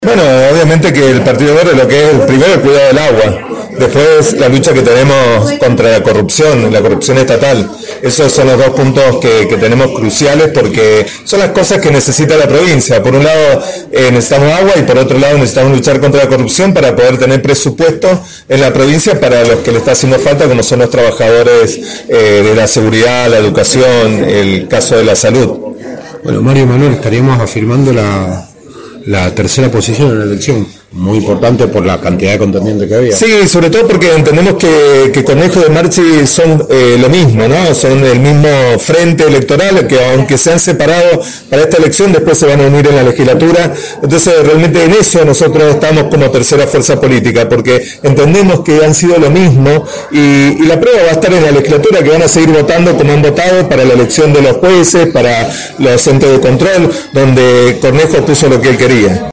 Bueno, obviamente que el Partido Verde lo que es primero el cuidado del agua, después la lucha que tenemos contra la corrupción estatal. Esos son los dos puntos que tenemos cruciales porque son las cosas que necesita la provincia. Por un lado necesitamos agua y por otro lado necesitamos luchar contra la corrupción para poder tener presupuesto en la provincia para los que le está haciendo falta, como son los trabajadores de la seguridad, la educación, el caso de la salud. Bueno, Mario Manuel, estaríamos afirmando la tercera posición en la elección, muy importante por la cantidad de contendientes que había. Sí, sobre todo porque entendemos que Cornejo de Marchi son lo mismo, ¿no? Son el mismo frente electoral, que aunque se han separado para esta elección, después se van a unir en la legislatura. Entonces, realmente en eso nosotros estamos como tercera fuerza política, porque entendemos que han sido lo mismo y la prueba va a estar en la legislatura, que van a seguir votando como han votado para la elección de los jueces, para los entes de control, donde Cornejo puso lo que él quería.